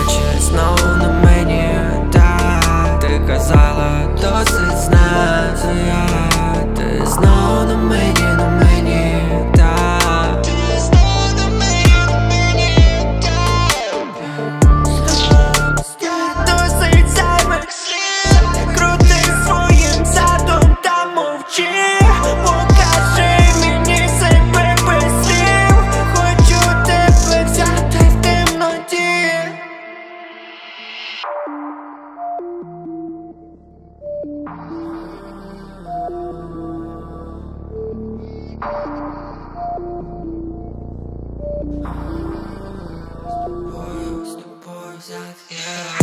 очі знову на мені, так. Ти казала, досить знати я. Ти знову на мені, так. Ти знову на мені, так. Досить зайвих слів. Крути своїм задом та мовчи. Покажи мені себе без слів. Хочу тебе взяти в темноті. З тобою взяти, yeah.